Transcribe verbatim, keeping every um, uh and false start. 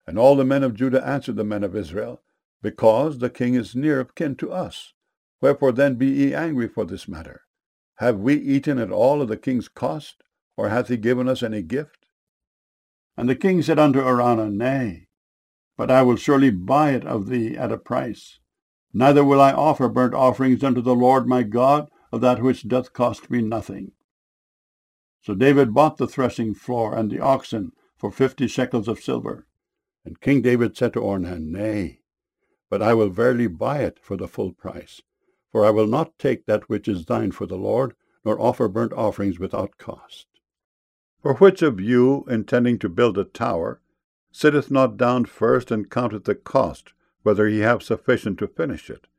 And all the men of Judah answered the men of Israel, Because the king is near of kin to us. Wherefore then be ye angry for this matter? Have we eaten at all of the king's cost, or hath he given us any gift? And the king said unto Araunah, Nay, but I will surely buy it of thee at a price. Neither will I offer burnt offerings unto the Lord my God of that which doth cost me nothing. So David bought the threshing floor and the oxen for fifty shekels of silver. And King David said to Ornan, Nay, but I will verily buy it for the full price. For I will not take that which is thine for the Lord, nor offer burnt offerings without cost. For which of you, intending to build a tower, sitteth not down first and counteth the cost, whether he have sufficient to finish it?